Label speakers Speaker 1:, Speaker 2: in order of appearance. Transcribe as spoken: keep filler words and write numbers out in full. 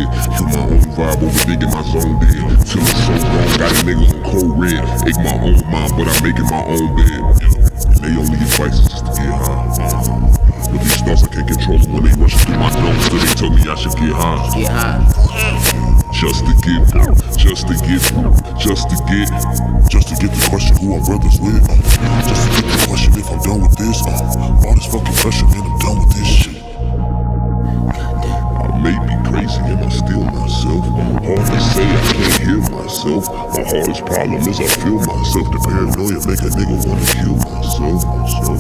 Speaker 1: head. Kill my own vibe, overthinking my zone dead. Till it's so wrong, got a nigga on cold red. Ache my own mind, but I'm making my own bed. And they only get vices just to get high. But these thoughts I can't control them when they rush through my nose. Till they tell me I should get high.
Speaker 2: Get high.
Speaker 1: Just to get, just to get, just to get, just to get the question who I'm brothers with. Uh, just to get the question if I'm done with this. Uh, all this fucking pressure, man, I'm done with this shit. I may be crazy and I'm still myself. Hard to say, I can't hear myself. My hardest problem is I feel myself. The paranoia make a nigga wanna kill myself.